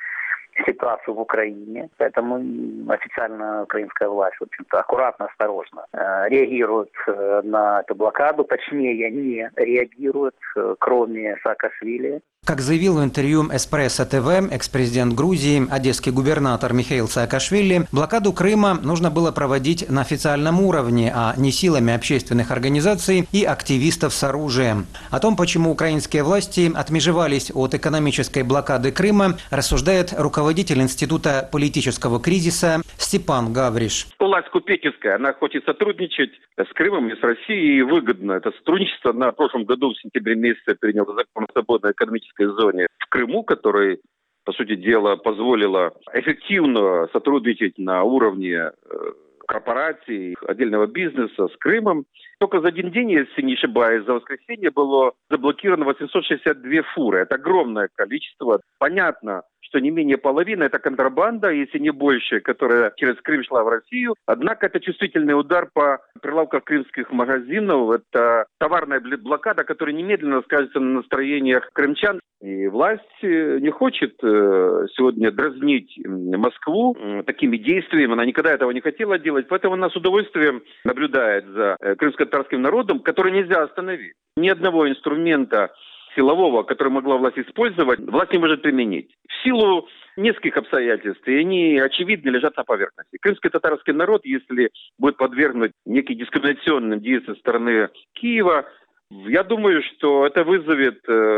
ситуацию в Украине. Поэтому официально украинская власть, в общем-то, аккуратно, осторожно реагирует на эту блокаду, точнее, не реагирует, кроме Саакашвили. Как заявил в интервью «Эспрессо ТВ» экс-президент Грузии, одесский губернатор Михаил Саакашвили, блокаду Крыма нужно было проводить на официальном уровне, а не силами общественных организаций и активистов с оружием. О том, почему украинские власти отмежевались от экономической блокады Крыма, рассуждает руководитель Института политического кризиса Степан Гавриш. Власть купеческая, она хочет сотрудничать с Крымом и с Россией, и выгодно. Это сотрудничество на прошлом году в сентябре месяце приняло закон о свободной экономической зоне в Крыму, который, по сути дела, позволило эффективно сотрудничать на уровне корпораций, отдельного бизнеса с Крымом. Только за один день, если не ошибаюсь, за воскресенье было заблокировано восемьсот шестьдесят две фуры. Это огромное количество. Понятно, что не менее половины – это контрабанда, если не больше, которая через Крым шла в Россию. Однако это чувствительный удар по прилавкам крымских магазинов. Это товарная блокада, которая немедленно скажется на настроениях крымчан. И власть не хочет сегодня дразнить Москву такими действиями. Она никогда этого не хотела делать. Поэтому она с удовольствием наблюдает за крымско-татарским народом, который нельзя остановить. Ни одного инструмента силового, который могла власть использовать, власть не может применить. В силу нескольких обстоятельств, и они очевидно лежат на поверхности. Крымский татарский народ, если будет подвергнут неким дискриминационным действиям со стороны Киева, я думаю, что это вызовет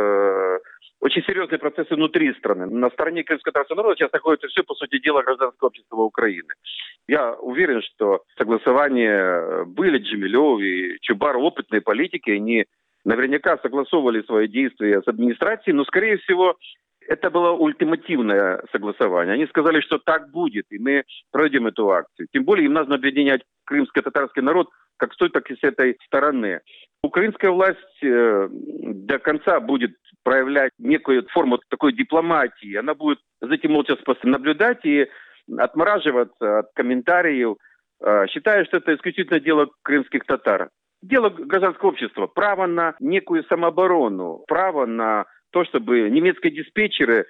э, очень серьезные процессы внутри страны. На стороне крымского татарского народа сейчас находится все, по сути дела, гражданское общество Украины. Я уверен, что согласования были, Джемилев и Чубар, опытные политики, они наверняка согласовывали свои действия с администрацией, но, скорее всего, это было ультимативное согласование. Они сказали, что так будет, и мы пройдем эту акцию. Тем более им нужно объединять крымско-татарский народ как с той, так и с этой стороны. Украинская власть э, до конца будет проявлять некую форму такой дипломатии. Она будет за этим молча наблюдать и отмораживаться от комментариев, э, считая, что это исключительно дело крымских татар. Дело гражданского общества. Право на некую самооборону, право на то, чтобы немецкие диспетчеры,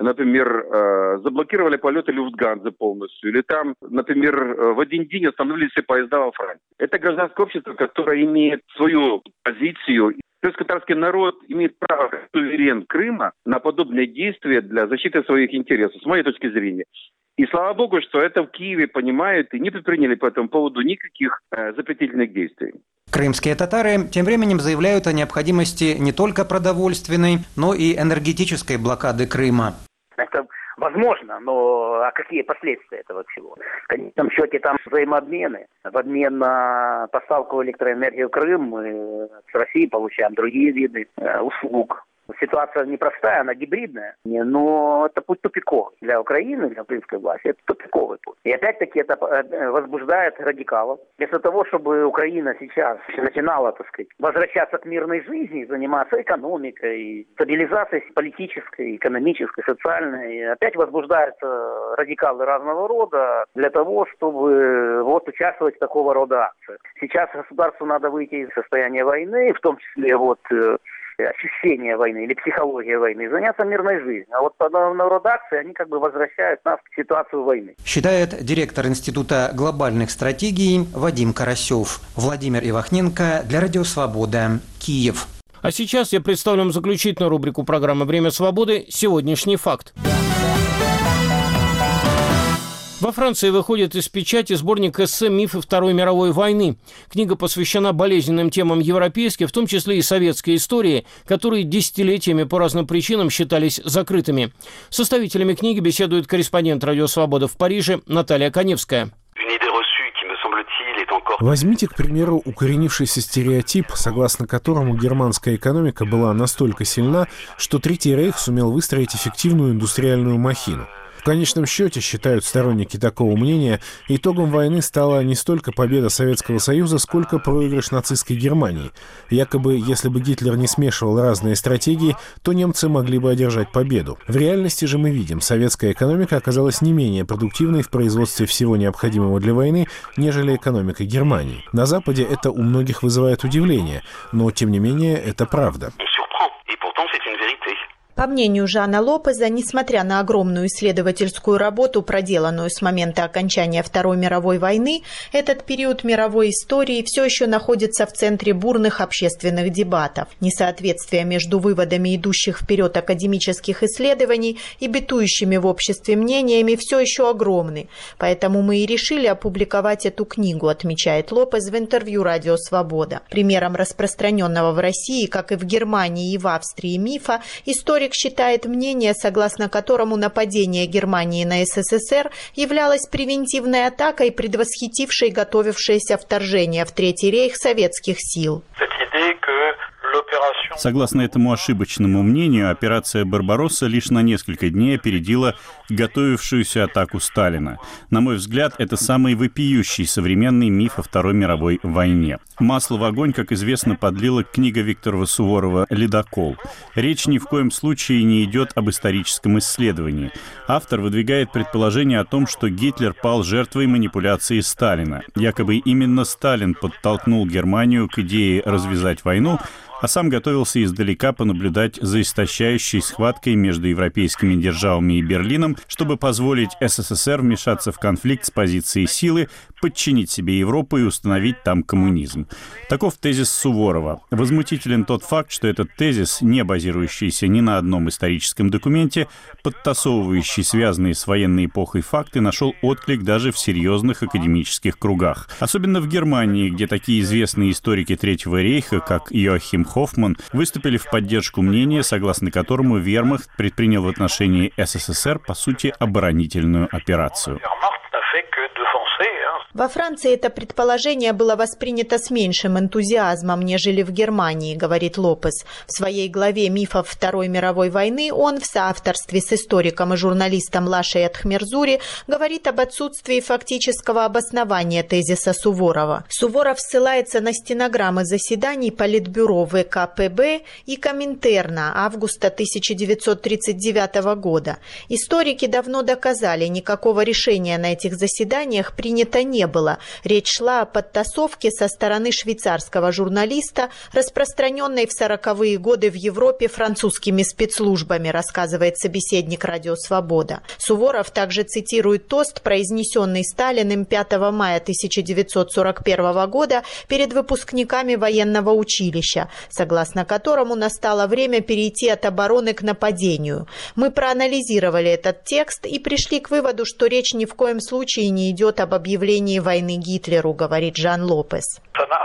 например, заблокировали полеты Люфтганзы полностью, или там, например, в один день остановились все поезда во Франции. Это гражданское общество, которое имеет свою позицию. Крымско-татарский народ имеет право, как суверен Крыма, на подобные действия для защиты своих интересов, с моей точки зрения. И слава богу, что это в Киеве понимают и не предприняли по этому поводу никаких э, запретительных действий. Крымские татары тем временем заявляют о необходимости не только продовольственной, но и энергетической блокады Крыма. Это возможно, но а какие последствия этого всего? В конечном счете там взаимообмены. В обмен на поставку электроэнергии в Крым мы с Россией получаем другие виды э, услуг. Ситуация непростая, она гибридная, но это путь тупиковый. Для Украины, для украинской власти, это тупиковый путь. И опять-таки это возбуждает радикалов. Вместо того, чтобы Украина сейчас начинала, так сказать, возвращаться к мирной жизни, заниматься экономикой, стабилизацией политической, экономической, социальной, опять возбуждаются радикалы разного рода для того, чтобы вот участвовать в такого рода акциях. Сейчас государству надо выйти из состояния войны, в том числе вот ощущение войны или психология войны, заняться мирной жизнью. А вот подобные рода акции, они как бы возвращают нас к ситуации войны. Считает директор Института глобальных стратегий Вадим Карасев. Владимир Ивахненко для Радио Свобода, Киев. А сейчас я представлю вам заключительную рубрику программы «Время свободы. Сегодняшний факт». Во Франции выходит из печати сборник эссе «Мифы Второй мировой войны». Книга посвящена болезненным темам европейской, в том числе и советской истории, которые десятилетиями по разным причинам считались закрытыми. С составителями книги беседует корреспондент «Радио Свобода» в Париже Наталья Коневская. Возьмите, к примеру, укоренившийся стереотип, согласно которому германская экономика была настолько сильна, что Третий рейх сумел выстроить эффективную индустриальную махину. В конечном счете, считают сторонники такого мнения, итогом войны стала не столько победа Советского Союза, сколько проигрыш нацистской Германии. Якобы, если бы Гитлер не смешивал разные стратегии, то немцы могли бы одержать победу. В реальности же мы видим, советская экономика оказалась не менее продуктивной в производстве всего необходимого для войны, нежели экономика Германии. На Западе это у многих вызывает удивление, но, тем не менее, это правда. По мнению Жана Лопеза, несмотря на огромную исследовательскую работу, проделанную с момента окончания Второй мировой войны, этот период мировой истории все еще находится в центре бурных общественных дебатов. Несоответствие между выводами идущих вперед академических исследований и бытующими в обществе мнениями все еще огромны. Поэтому мы и решили опубликовать эту книгу, отмечает Лопез в интервью «Радио Свобода». Примером распространенного в России, как и в Германии и в Австрии, мифа, историк считает мнение, согласно которому нападение Германии на СССР являлось превентивной атакой, предвосхитившей готовившееся вторжение в Третий рейх советских сил. Согласно этому ошибочному мнению, операция «Барбаросса» лишь на несколько дней опередила готовившуюся атаку Сталина. На мой взгляд, это самый вопиющий современный миф о Второй мировой войне. Масло в огонь, как известно, подлила книга Виктора Суворова «Ледокол». Речь ни в коем случае не идет об историческом исследовании. Автор выдвигает предположение о том, что Гитлер пал жертвой манипуляции Сталина. Якобы именно Сталин подтолкнул Германию к идее развязать войну, а сам готовился издалека понаблюдать за истощающей схваткой между европейскими державами и Берлином, чтобы позволить СССР вмешаться в конфликт с позиции силы, подчинить себе Европу и установить там коммунизм. Таков тезис Суворова. Возмутителен тот факт, что этот тезис, не базирующийся ни на одном историческом документе, подтасовывающий связанные с военной эпохой факты, нашел отклик даже в серьезных академических кругах. Особенно в Германии, где такие известные историки Третьего рейха, как Йоахим Хоффман, выступили в поддержку мнения, согласно которому вермахт предпринял в отношении СССР, по сути, оборонительную операцию. Во Франции это предположение было воспринято с меньшим энтузиазмом, нежели в Германии, говорит Лопез. В своей главе «Мифов Второй мировой войны» он в соавторстве с историком и журналистом Лашей Атхмерзури говорит об отсутствии фактического обоснования тезиса Суворова. Суворов ссылается на стенограммы заседаний Политбюро ВКПБ и Коминтерна августа тысяча девятьсот тридцать девятого года. Историки давно доказали, никакого решения на этих заседаниях принято не было. Речь шла о подтасовке со стороны швейцарского журналиста, распространенной в сороковые годы в Европе французскими спецслужбами, рассказывает собеседник «Радио Свобода». Суворов также цитирует тост, произнесенный Сталиным пятого мая тысяча девятьсот сорок первого года перед выпускниками военного училища, согласно которому настало время перейти от обороны к нападению. Мы проанализировали этот текст и пришли к выводу, что речь ни в коем случае не идет об объявлении войны Гитлеру, говорит Жан Лопез.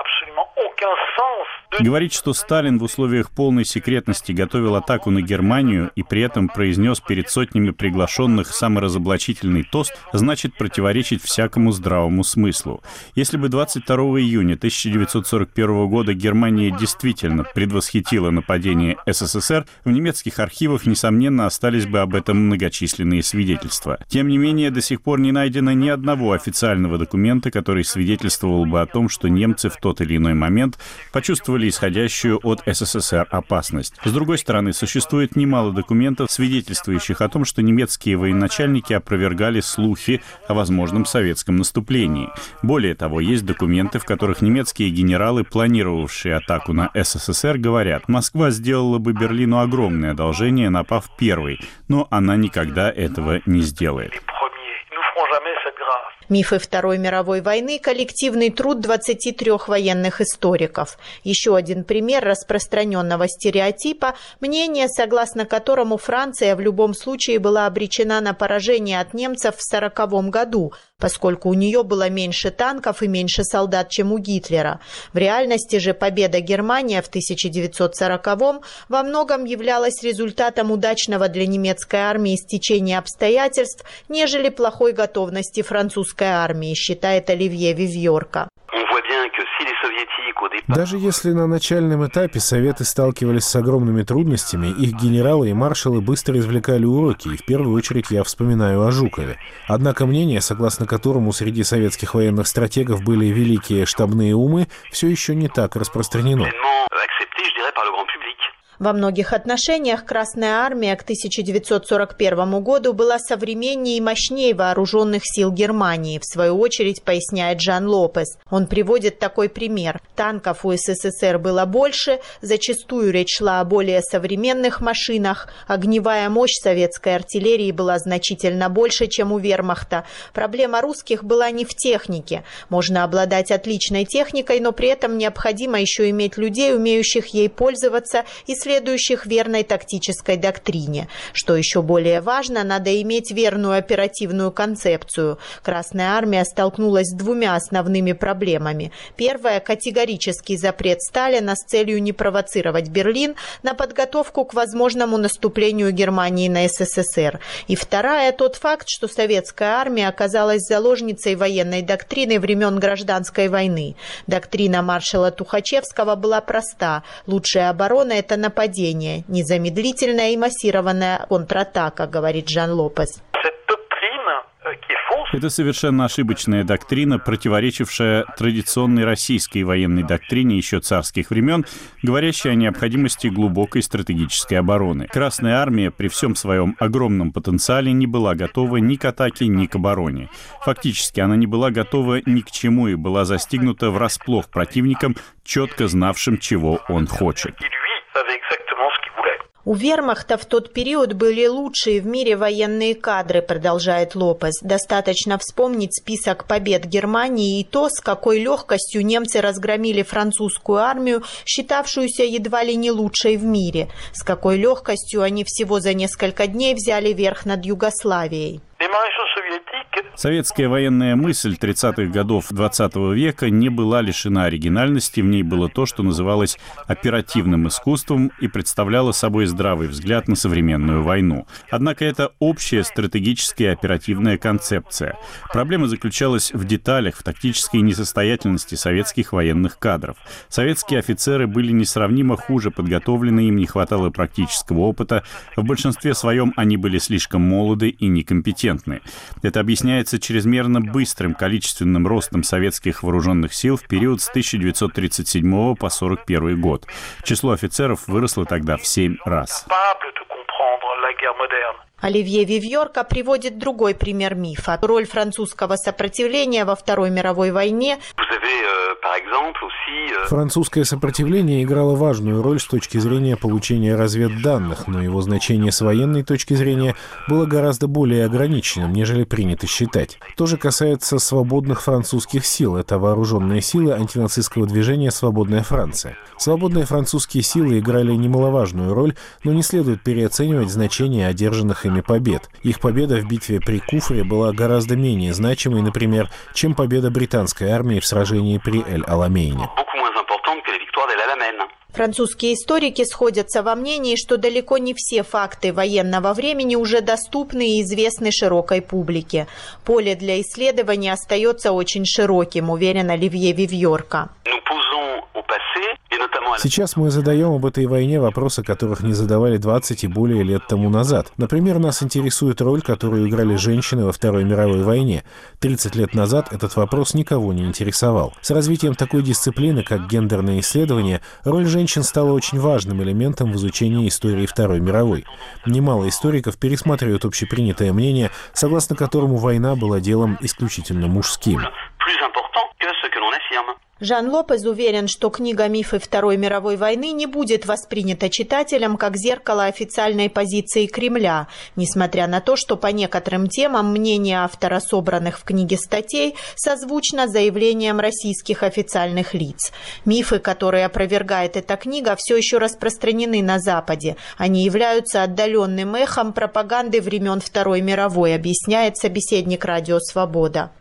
Говорить, что Сталин в условиях полной секретности готовил атаку на Германию и при этом произнес перед сотнями приглашенных саморазоблачительный тост, значит противоречить всякому здравому смыслу. Если бы двадцать второго июня тысяча девятьсот сорок первого года Германия действительно предвосхитила нападение СССР, в немецких архивах, несомненно, остались бы об этом многочисленные свидетельства. Тем не менее, до сих пор не найдено ни одного официального документа, который свидетельствовал бы о том, что немцы в тот или иной момент почувствовали исходящую от СССР опасность. С другой стороны, существует немало документов, свидетельствующих о том, что немецкие военачальники опровергали слухи о возможном советском наступлении. Более того, есть документы, в которых немецкие генералы, планировавшие атаку на СССР, говорят: «Москва сделала бы Берлину огромное одолжение, напав первой, но она никогда этого не сделает». Мифы Второй мировой войны – коллективный труд двадцати трёх военных историков. Еще один пример распространенного стереотипа – мнение, согласно которому Франция в любом случае была обречена на поражение от немцев в сороковом году, поскольку у нее было меньше танков и меньше солдат, чем у Гитлера. В реальности же победа Германии в тысяча девятьсот сороковом во многом являлась результатом удачного для немецкой армии стечения обстоятельств, нежели плохой готовности французской армии, считает Оливье Вивьорка. Даже если на начальном этапе Советы сталкивались с огромными трудностями, их генералы и маршалы быстро извлекали уроки, и в первую очередь я вспоминаю о Жукове. Однако мнение, согласно которому среди советских военных стратегов были великие штабные умы, все еще не так распространено. Во многих отношениях Красная армия к тысяча девятьсот сорок первому году была современнее и мощнее вооруженных сил Германии, в свою очередь поясняет Жан Лопес. Он приводит такой пример. Танков у СССР было больше, зачастую речь шла о более современных машинах, огневая мощь советской артиллерии была значительно больше, чем у вермахта. Проблема русских была не в технике. Можно обладать отличной техникой, но при этом необходимо еще иметь людей, умеющих ей пользоваться и следующих верной тактической доктрине. Что еще более важно, надо иметь верную оперативную концепцию. Красная армия столкнулась с двумя основными проблемами. Первая – категорический запрет Сталина с целью не провоцировать Берлин на подготовку к возможному наступлению Германии на СССР. И вторая – тот факт, что советская армия оказалась заложницей военной доктрины времен Гражданской войны. Доктрина маршала Тухачевского была проста. Лучшая оборона – это нападение, незамедлительная и массированная контратака, говорит Жан Лопес. Это совершенно ошибочная доктрина, противоречившая традиционной российской военной доктрине еще царских времен, говорящей о необходимости глубокой стратегической обороны. Красная армия при всем своем огромном потенциале не была готова ни к атаке, ни к обороне. Фактически она не была готова ни к чему и была застигнута врасплох противником, четко знавшим, чего он хочет. У вермахта в тот период были лучшие в мире военные кадры, продолжает Лопес. Достаточно вспомнить список побед Германии и то, с какой легкостью немцы разгромили французскую армию, считавшуюся едва ли не лучшей в мире. С какой легкостью они всего за несколько дней взяли верх над Югославией. Советская военная мысль тридцатых годов двадцатого века не была лишена оригинальности, в ней было то, что называлось оперативным искусством и представляло собой здравый взгляд на современную войну. Однако это общая стратегическая оперативная концепция. Проблема заключалась в деталях, в тактической несостоятельности советских военных кадров. Советские офицеры были несравнимо хуже подготовлены, им не хватало практического опыта, в большинстве своем они были слишком молоды и некомпетентны. Это объясняется чрезмерно быстрым количественным ростом советских вооруженных сил в период с тысяча девятьсот тридцать седьмого по сорок первый год. Число офицеров выросло тогда в семь раз. Оливье Вивьорка приводит другой пример мифа. Роль французского сопротивления во Второй мировой войне. Французское сопротивление играло важную роль с точки зрения получения разведданных, но его значение с военной точки зрения было гораздо более ограниченным, нежели принято считать. То же касается свободных французских сил. Это вооруженные силы антинацистского движения «Свободная Франция». Свободные французские силы играли немаловажную роль, но не следует переоценивать значение одержанных ими побед. Их победа в битве при Куфре была гораздо менее значимой, например, чем победа британской армии в сражении при Эль-Аламейне. Французские историки сходятся во мнении, что далеко не все факты военного времени уже доступны и известны широкой публике. Поле для исследования остается очень широким, уверен Оливье Вивьорка. Сейчас мы задаем об этой войне вопросы, которых не задавали двадцать и более лет тому назад. Например, нас интересует роль, которую играли женщины во Второй мировой войне. тридцать лет назад этот вопрос никого не интересовал. С развитием такой дисциплины, как гендерное исследование, роль женщин стала очень важным элементом в изучении истории Второй мировой. Немало историков пересматривают общепринятое мнение, согласно которому война была делом исключительно мужским. Жан Лопес уверен, что книга «Мифы Второй мировой войны» не будет воспринята читателем как зеркало официальной позиции Кремля, несмотря на то, что по некоторым темам мнение автора собранных в книге статей созвучно заявлениям российских официальных лиц. Мифы, которые опровергает эта книга, все еще распространены на Западе. Они являются отдаленным эхом пропаганды времен Второй мировой, объясняет собеседник «Радио Свобода».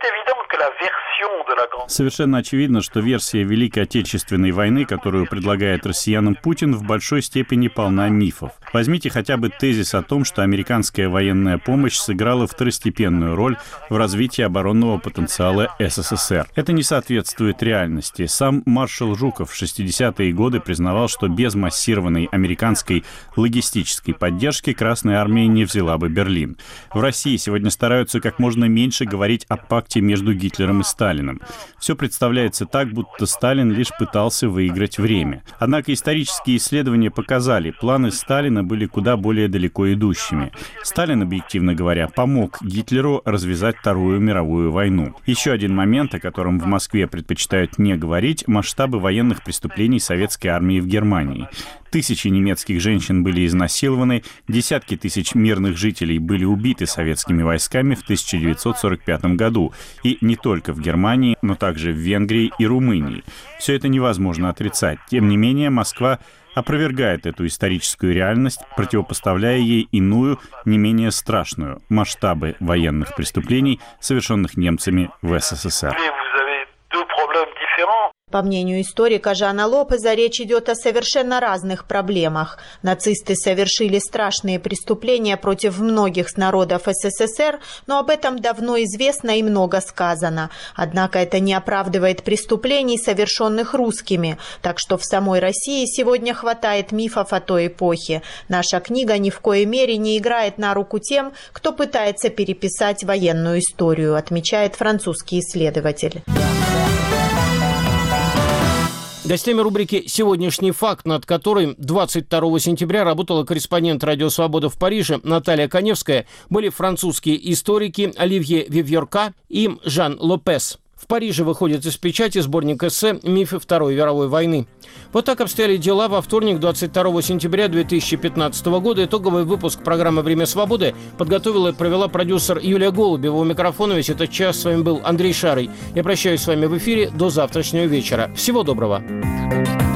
Совершенно очевидно, что версия Великой Отечественной войны, которую предлагает россиянам Путин, в большой степени полна мифов. Возьмите хотя бы тезис о том, что американская военная помощь сыграла второстепенную роль в развитии оборонного потенциала СССР. Это не соответствует реальности. Сам маршал Жуков в шестидесятые годы признавал, что без массированной американской логистической поддержки Красная армия не взяла бы Берлин. В России сегодня стараются как можно меньше говорить о пакте между Гитлером и Сталиным. все представляется так, будто Сталин лишь пытался выиграть время. Однако исторические исследования показали, планы Сталина были куда более далеко идущими. Сталин, объективно говоря, помог Гитлеру развязать Вторую мировую войну. Еще один момент, о котором в Москве предпочитают не говорить – масштабы военных преступлений советской армии в Германии. Тысячи немецких женщин были изнасилованы, десятки тысяч мирных жителей были убиты советскими войсками в тысяча девятьсот сорок пятом году. И не только в Германии, но также в Венгрии и Румынии. Все это невозможно отрицать. Тем не менее, Москва опровергает эту историческую реальность, противопоставляя ей иную, не менее страшную – масштабы военных преступлений, совершенных немцами в СССР. По мнению историка Жана Лопеза, речь идет о совершенно разных проблемах. Нацисты совершили страшные преступления против многих народов СССР, но об этом давно известно и много сказано. Однако это не оправдывает преступлений, совершенных русскими. Так что в самой России сегодня хватает мифов о той эпохе. Наша книга ни в коей мере не играет на руку тем, кто пытается переписать военную историю, отмечает французский исследователь. Гостями рубрики «Сегодняшний факт», над которой двадцать второго сентября работала корреспондент «Радио Свобода» в Париже Наталья Коневская, были французские историки Оливье Вивьорка и Жан Лопес. В Париже выходит из печати сборник эссе «Мифы Второй мировой войны». Вот так обстояли дела во вторник, двадцать второго сентября две тысячи пятнадцатого года. Итоговый выпуск программы «Время свободы» подготовила и провела продюсер Юлия Голубева. У микрофона весь этот час с вами был Андрей Шарый. Я прощаюсь с вами в эфире до завтрашнего вечера. Всего доброго.